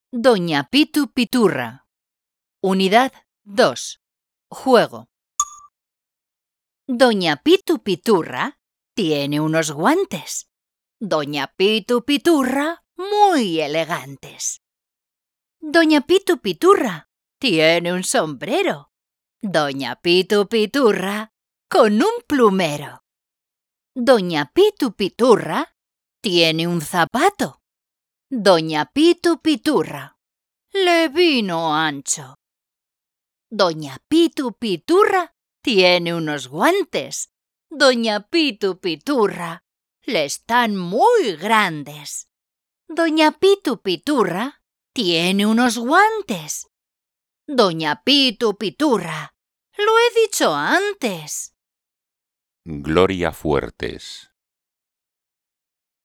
Doña Pitu Piturra. Unidad 2. Juego. Doña Pitu Piturra tiene unos guantes. Doña Pitu Piturra muy elegantes. Doña Pitu Piturra tiene un sombrero. Doña Pitu Piturra con un plumero. Doña Pitu Piturra tiene un zapato. Doña Pitu Piturra le vino ancho. Doña Pitu Piturra tiene unos guantes. Doña Pitu Piturra le están muy grandes. Doña Pitu Piturra tiene unos guantes. Doña Pitu Piturra, lo he dicho antes. Gloria Fuertes.